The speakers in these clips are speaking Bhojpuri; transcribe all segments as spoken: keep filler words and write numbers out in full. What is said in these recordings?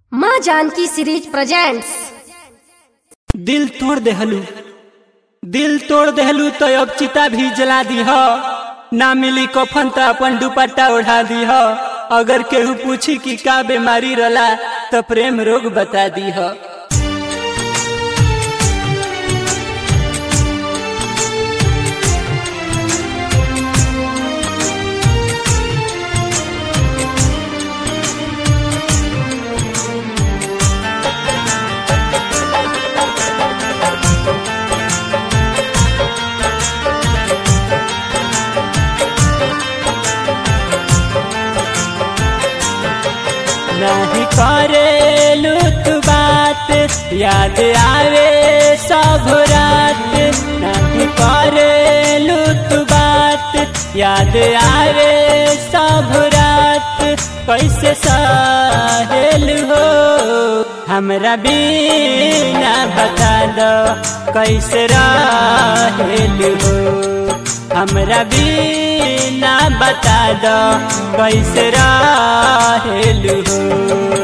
माँ जानकी सीरीज प्रेजेंट्स। दिल तोड़ देहलू दिल तोड़ देहलू तो अब चिता भी जला दी हो। ना मिली कफन तो अपन दुपट्टा उड़ा दी हो। अगर केहू पूछी कि का बीमारी रला तो प्रेम रोग बता दी हो। नहीं करेलू तू बात, याद आवे सब रात। नहीं करेलू तू बात, याद आवे सब रात। कैसे सहेल हो हमरा बिना बता दो, कैसे रहेल हो हमरा बिना बता दो, कैसे रहेल हो।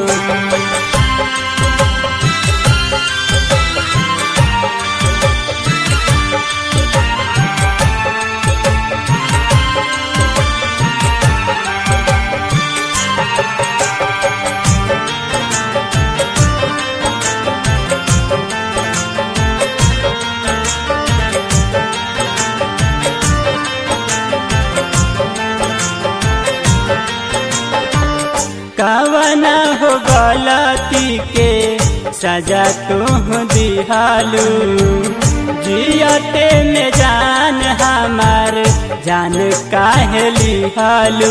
कवना हो गलती के सजा तू दिहालू। जियते में जान हमार जान काहे लिहालू।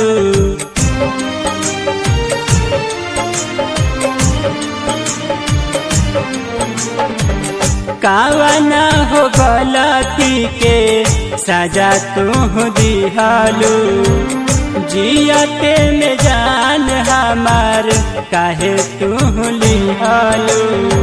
कवना हो गलती के सजा तू दिहालू। जियते में जान हमार काहे तू लिहालू।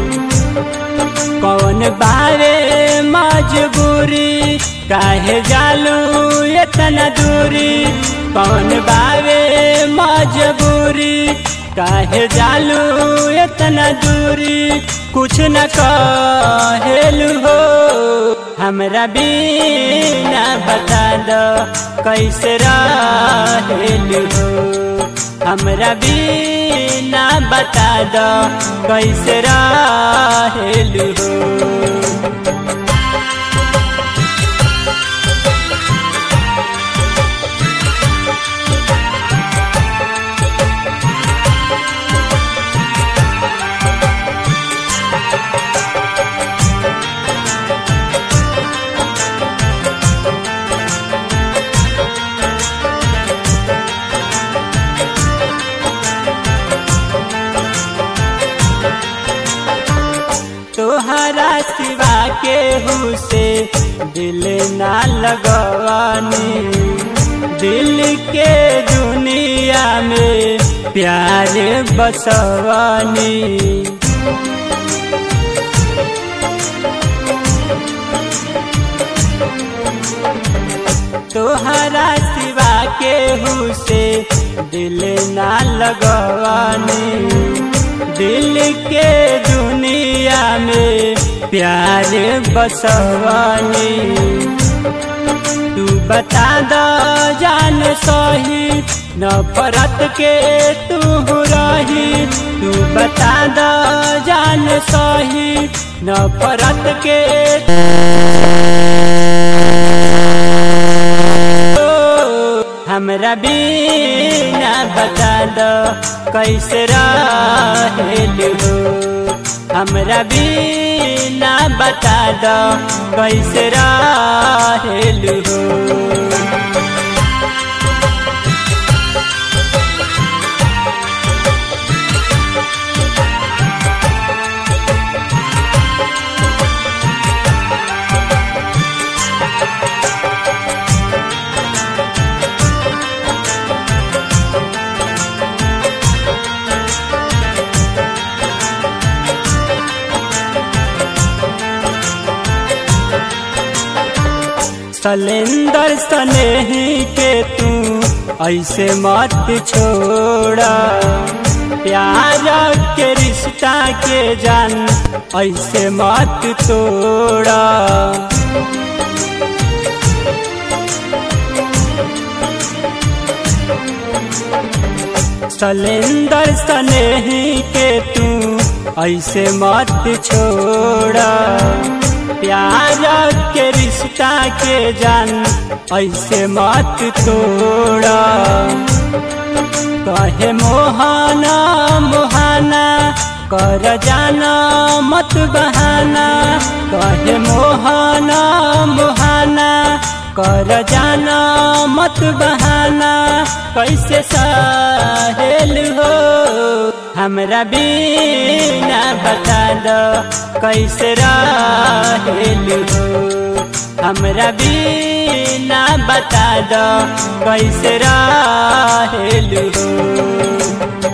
कौन बारे मजबूरी काहे जालू इतना दूरी। कौन बारे मजबूरी काहे जालू इतना दूरी। कुछ न कहेलू हो हमरा बिना बता दो, कैसे रहेल हो हमरा बिना बता दो, कैसे रहेल हो। तोहरा सिवा केहू से दिल ना लगवानी। दिल के दुनिया में प्यार बसवानी। तोहरा सिवा केहू से दिल ना लगवानी। दिल के दुनिया में प्यार बसवानी। तू बता दो जान सही नफरत के तू रही। तू बता दो जान सही नफरत के हमरा बिना बता दो, कैसे रहेल हो हमरा बिना बता दो, कैसे रहेल हो। सलेंदर स्नेही के तू ऐसे मत छोड़ा। प्यार के रिश्ता रिश्ता के जान ऐसे मत तोड़ा। सलेंदर स्नेही के तू ऐसे मत छोड़ा। प्यार के रिश्ता के जान ऐसे मत तोड़ा। कहे मोहाना मोहाना कर जाना मत बहाना। कहे मोहाना मोहाना कर जाना मत बहाना। कैसे साहेल हो हमरा बिना बता दो कैसे राहेल हो। हमरा बिना बता दो कैसे राहेल हो।